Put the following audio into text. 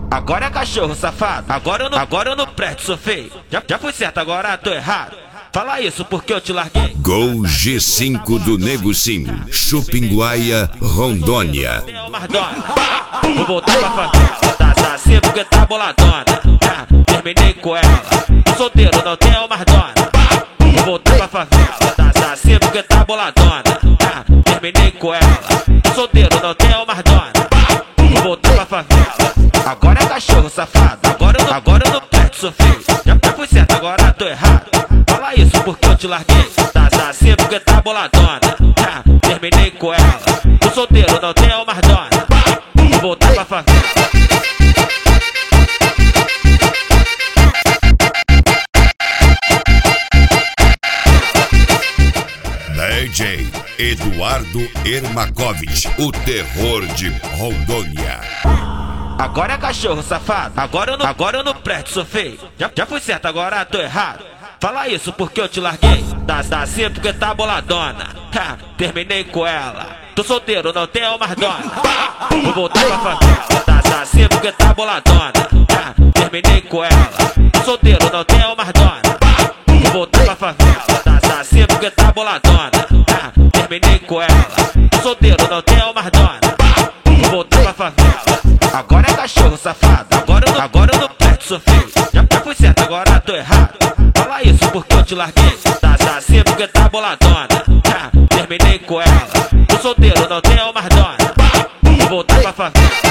Agora é cachorro safado. Agora eu não presto, sou feio. Já fui certo, agora tô errado. Fala isso porque eu te larguei. Gol G5 do Nego Sim, Chupinguaia, Rondônia. Vou voltar pra favela, tá assim porque tá boladona. Terminei com ela, tô solteiro, não tenho mais dona. Vou voltar pra favela, tá assim porque tá boladona. Terminei com ela, tô solteiro, não tenho mais dona. Vou voltar pra favela. Agora é cachorro safado. Agora eu não presto, sou feio. Já fui certo, agora tô errado. Fala isso porque eu te larguei. Tá assim porque tá boladona. Terminei com ela, tô solteiro, não tenho mais dona. Vou voltar pra favela. DJ Eduardo Ermakovich, o terror de Rondônia. Agora é cachorro safado. Agora eu não presto, sou feio. Já fui certo, agora tô errado. Fala isso porque eu te larguei. Tá assim porque tá boladona. Terminei com ela, tô solteiro, não tenho mais dona. Vou voltar pra favela. Tá assim porque tá boladona. Terminei com ela, tô solteiro, não tenho mais dona. Vou voltar pra favela. Tá assim porque tá boladona. Terminei com ela, tô solteiro, não tenho mais dona. Vou voltar pra favela. Agora é cachorro safado. Agora eu não presto, sou feio. Já fui certo, agora tô errado. Fala isso porque eu te larguei. Tá assim porque tá boladona. Terminei com ela, tô solteiro, não tenho mais dona. Vou voltar pra favela.